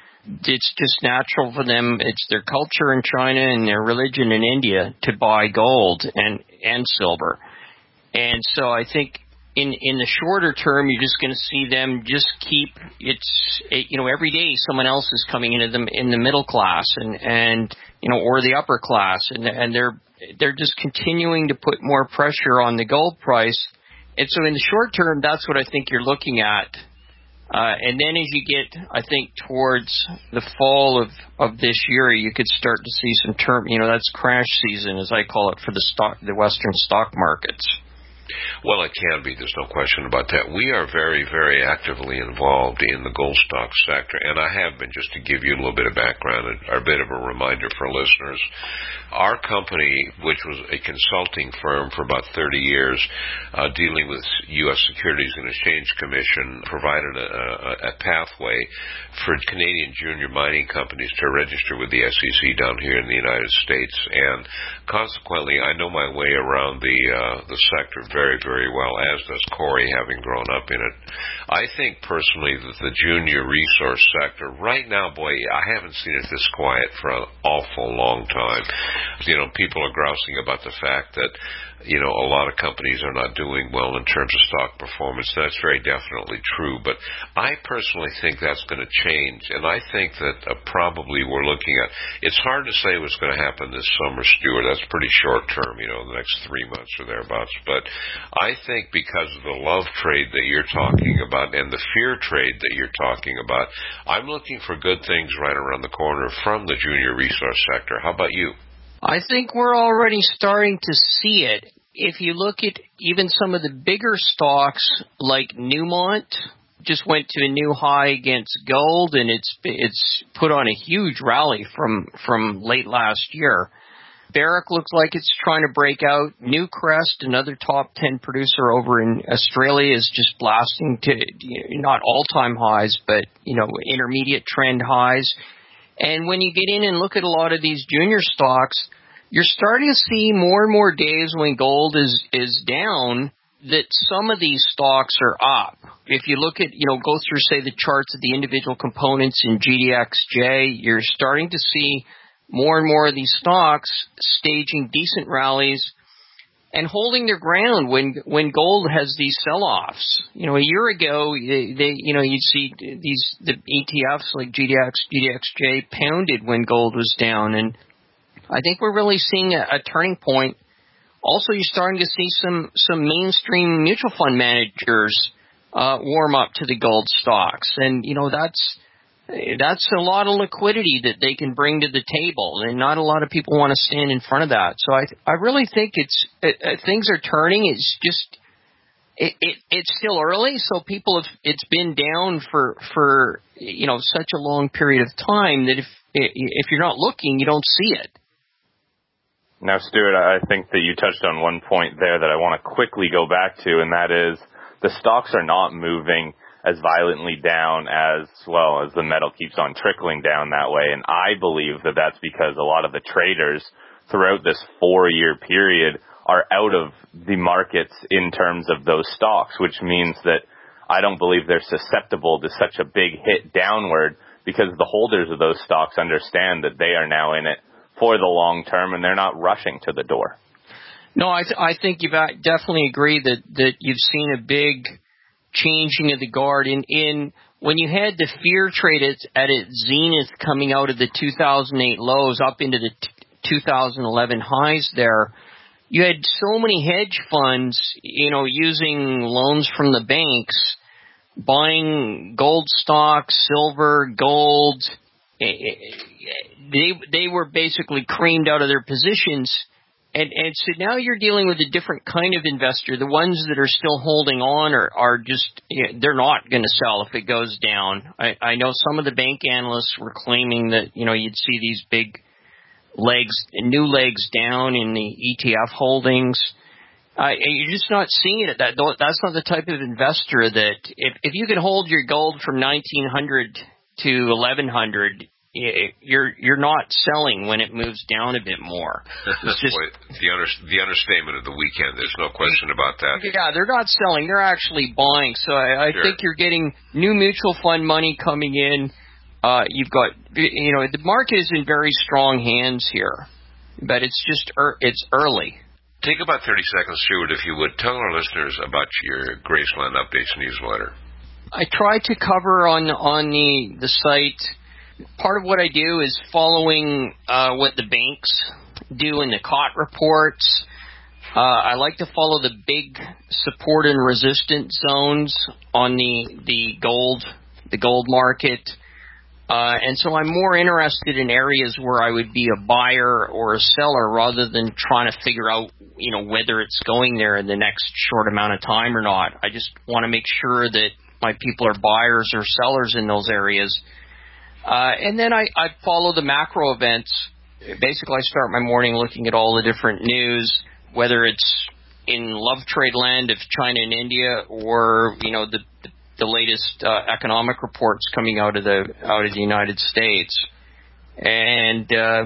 It's just natural for them. It's their culture in China and their religion in India to buy gold and, and silver. And so I think in in the shorter term, you're just going to see them just keep it's it, you know every day someone else is coming into them in the middle class and and you know or the upper class and and they're they're just continuing to put more pressure on the gold price. And so in the short term, that's what I think you're looking at. Uh, and then as you get, I think, towards the fall of, of this year, you could start to see some term, you know, that's crash season, as I call it, for the stock, the Western stock markets. Well, it can be. There's no question about that. We are very, very actively involved in the gold stock sector, and I have been, just to give you a little bit of background, a bit of a reminder for listeners. Our company, which was a consulting firm for about thirty years, uh, dealing with U S Securities and Exchange Commission, provided a, a, a pathway for Canadian junior mining companies to register with the S E C down here in the United States, and consequently, I know my way around the uh, the sector very, very well, as does Corey, having grown up in it. I think personally that the junior resource sector, right now, boy, I haven't seen it this quiet for an awful long time. You know, people are grousing about the fact that, you know, a lot of companies are not doing well in terms of stock performance. That's very definitely true. But I personally think that's going to change. And I think that uh, probably we're looking at, it's hard to say what's going to happen this summer, Stuart. That's pretty short term, you know, the next three months or thereabouts. But I think because of the love trade that you're talking about and the fear trade that you're talking about, I'm looking for good things right around the corner from the junior resource sector. How about you? I think we're already starting to see it. If you look at even some of the bigger stocks like Newmont, just went to a new high against gold, and it's it's put on a huge rally from, from late last year. Barrick looks like it's trying to break out. Newcrest, another top ten producer over in Australia, is just blasting to, you know, not all-time highs, but, you know, intermediate trend highs. And when you get in and look at a lot of these junior stocks, you're starting to see more and more days when gold is, is down that some of these stocks are up. If you look at, you know, go through, say, the charts of the individual components in G D X J, you're starting to see more and more of these stocks staging decent rallies and holding their ground when when gold has these sell-offs. You know, a year ago, they, they you know, you'd see these the E T Fs like G D X, G D X J pounded when gold was down, and I think we're really seeing a, a turning point. Also, you're starting to see some some mainstream mutual fund managers uh, warm up to the gold stocks, and you know that's. That's a lot of liquidity that they can bring to the table, and not a lot of people want to stand in front of that. So I, I really think it's it, uh, things are turning. It's just it, it, it's still early, so people have it's been down for for you know such a long period of time that if if you're not looking, you don't see it. Now, Stuart, I think that you touched on one point there that I want to quickly go back to, and that is the stocks are not moving as violently down as, well, as the metal keeps on trickling down that way. And I believe that that's because a lot of the traders throughout this four-year period are out of the markets in terms of those stocks, which means that I don't believe they're susceptible to such a big hit downward because the holders of those stocks understand that they are now in it for the long term and they're not rushing to the door. No, I, th- I think you definitely agree that, that you've seen a big changing of the guard in, in when you had the fear trade at, at its zenith coming out of the two thousand eight lows up into the t- two thousand eleven highs there, you had so many hedge funds, you know, using loans from the banks, buying gold stocks, silver, gold. They they were basically creamed out of their positions. And, and so now you're dealing with a different kind of investor. The ones that are still holding on are, are just, you know, they're not going to sell if it goes down. I, I know some of the bank analysts were claiming that, you know, you'd see these big legs, new legs down in the E T F holdings. Uh, you're just not seeing it. That That's not the type of investor that, if, if you can hold your gold from nineteen hundred to eleven hundred, You're you're not selling when it moves down a bit more. It's just Boy, the under, the understatement of the weekend. There's no question about that. Yeah, they're not selling; they're actually buying. So I, I sure. think you're getting new mutual fund money coming in. Uh, you've got, you know, the market is in very strong hands here, but it's just er, it's early. Take about thirty seconds, Stuart, if you would. Tell our listeners about your Graceland Updates newsletter. I try to cover on on the the site. Part of what I do is following uh, what the banks do in the C O T reports. Uh, I like to follow the big support and resistance zones on the the gold the gold market, uh, and so I'm more interested in areas where I would be a buyer or a seller rather than trying to figure out, you know, whether it's going there in the next short amount of time or not. I just want to make sure that my people are buyers or sellers in those areas. Uh, and then I, I follow the macro events. Basically, I start my morning looking at all the different news, whether it's in love trade land of China and India, or, you know, the the latest uh, economic reports coming out of the out of the United States. And uh,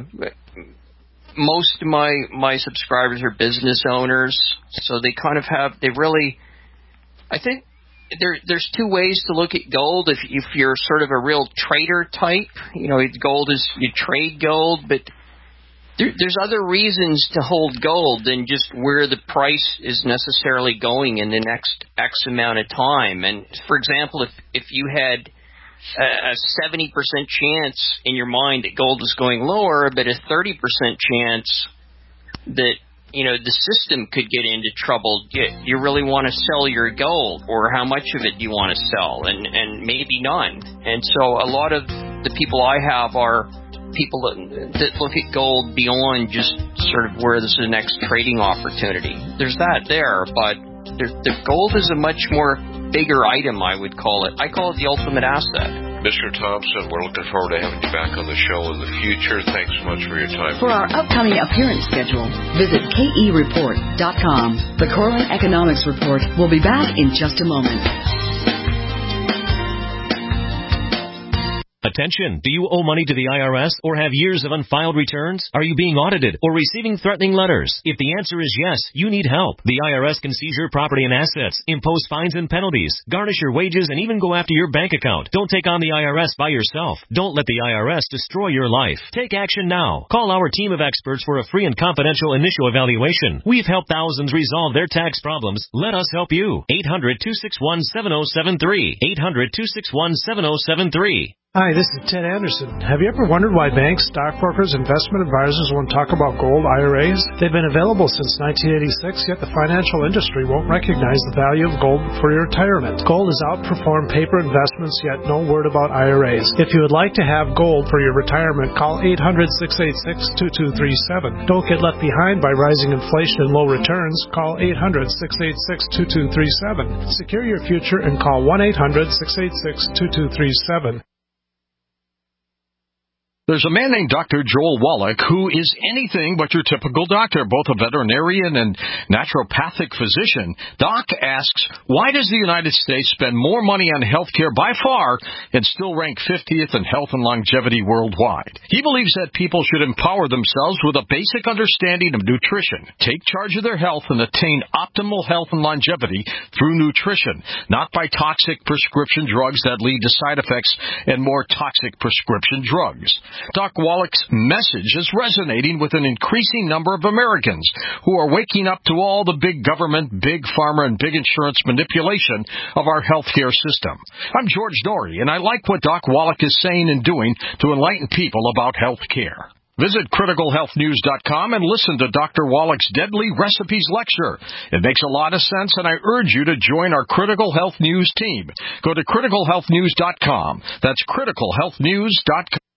most of my my subscribers are business owners, so they kind of have they really, I think. There, there's two ways to look at gold. If, if you're sort of a real trader type, you know, gold is, you trade gold, but there, there's other reasons to hold gold than just where the price is necessarily going in the next X amount of time. And for example, if, if you had a, a seventy percent chance in your mind that gold is going lower, but a thirty percent chance that, you know, the system could get into trouble, you, you really want to sell your gold, or how much of it do you want to sell, and, and maybe none. And so a lot of the people I have are people that, that look at gold beyond just sort of where this is the next trading opportunity. There's that there, but there, the gold is a much more bigger item, I would call it. I call it the ultimate asset. Mister Thompson, we're looking forward to having you back on the show in the future. Thanks so much for your time. For our upcoming appearance schedule, visit K E report dot com. The Corlin Economics Report will be back in just a moment. Attention! Do you owe money to the I R S or have years of unfiled returns? Are you being audited or receiving threatening letters? If the answer is yes, you need help. The I R S can seize your property and assets, impose fines and penalties, garnish your wages, and even go after your bank account. Don't take on the I R S by yourself. Don't let the I R S destroy your life. Take action now. Call our team of experts for a free and confidential initial evaluation. We've helped thousands resolve their tax problems. Let us help you. eight hundred, two six one, seven oh seven three. eight hundred, two six one, seven oh seven three. Hi, this is Ted Anderson. Have you ever wondered why banks, stockbrokers, investment advisors won't talk about gold I R As? They've been available since nineteen eighty-six, yet the financial industry won't recognize the value of gold for your retirement. Gold has outperformed paper investments, yet no word about I R As. If you would like to have gold for your retirement, call eight hundred, six eight six, two two three seven. Don't get left behind by rising inflation and low returns. Call eight hundred, six eight six, two two three seven. Secure your future and call one eight hundred, six eight six, two two three seven. There's a man named Doctor Joel Wallach who is anything but your typical doctor, both a veterinarian and naturopathic physician. Doc asks, why does the United States spend more money on health care by far and still rank fiftieth in health and longevity worldwide? He believes that people should empower themselves with a basic understanding of nutrition, take charge of their health, and attain optimal health and longevity through nutrition, not by toxic prescription drugs that lead to side effects and more toxic prescription drugs. Doc Wallach's message is resonating with an increasing number of Americans who are waking up to all the big government, big pharma, and big insurance manipulation of our healthcare system. I'm George Norrie, and I like what Doc Wallach is saying and doing to enlighten people about health care. Visit critical health news dot com and listen to Doctor Wallach's Deadly Recipes lecture. It makes a lot of sense, and I urge you to join our Critical Health News team. Go to critical health news dot com. That's critical health news dot com.